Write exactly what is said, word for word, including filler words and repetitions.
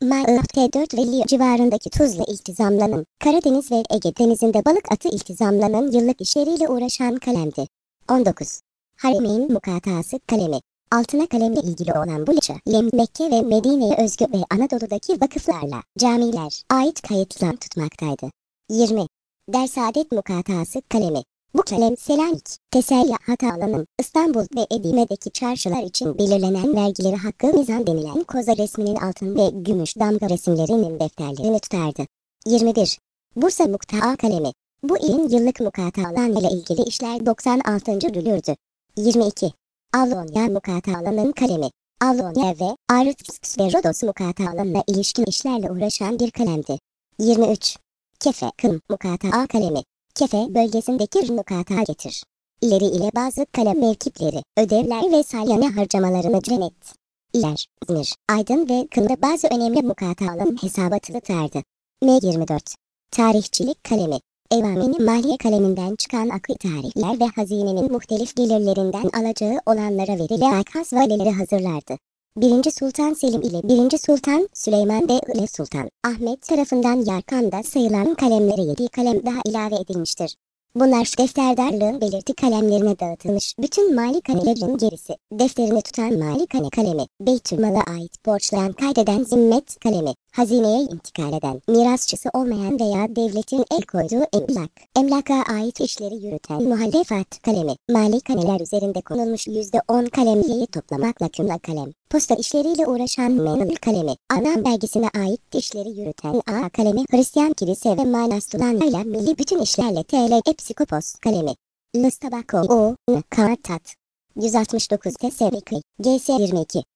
Maygıt T dört ve Lio civarındaki tuzla iltizamlanan, Karadeniz ve Ege Denizi'nde balık atı iltizamlanan yıllık işleriyle uğraşan kalemdi. on dokuz. Harameyn Mukatası kalemi. Altına kalemle ilgili olan bu lira, Lem, Mekke ve Medine'ye özgü ve Anadolu'daki vakıflarla camiler ait kayıtlar tutmaktaydı. yirmi. Dersaadet Mukatası kalemi. Bu kalem Selanik, Teselya Hatalı'nın İstanbul ve Edirne'deki çarşılar için belirlenen vergileri hakkı mizan denilen koza resminin altın ve gümüş damga resimlerinin defterlerini tutardı. yirmi bir. Bursa Muktaa kalemi. Bu ilin yıllık mukatalarla ile ilgili işler doksan altıncı rülürdü. yirmi iki. Avlonya Mukatalarının kalemi. Avlonya ve Artsk ve Rodos mukatalarına ilişkin işlerle uğraşan bir kalemdi. yirmi üç. Kefe Kım Mukataa kalemi. Kefe bölgesindeki mukata getir. İleri ile bazı kalem mevkipleri, ödevler ve salyane harcamalarını cennet. İler, İzmir, Aydın ve Kım'da bazı önemli mukataların hesabatı tutardı. M yirmi dört. Tarihçilik kalemi. Evamini maliye kaleminden çıkan akı tarihler ve hazinenin muhtelif gelirlerinden alacağı olanlara verilen kasvaleleri hazırlardı. birinci. Sultan Selim ile birinci. Sultan Süleyman ve ile Sultan Ahmet tarafından Yarkan'da sayılan kalemlere yedi kalem daha ilave edilmiştir. Bunlar defterdarlığın belirti kalemlerine dağıtılmış bütün malikanelerin gerisi. Defterini tutan malikane kalemi, Beytülmal'a ait borçlayan kaydeden zimmet kalemi, hazineye intikal eden, mirasçısı olmayan veya devletin el koyduğu emlak, emlaka ait işleri yürüten muhallefat kalemi, malikaneler üzerinde konulmuş yüzde on kalemliği toplamakla kümla kalem, posta işleriyle uğraşan menul kalemi, anam vergisine ait işleri yürüten A kalemi, Hristiyan kilise ve manastırlarla milli bütün işlerle T L Epsikopos kalemi, L Tabako O N Kartat yüz altmış dokuz T S V K G S yirmi iki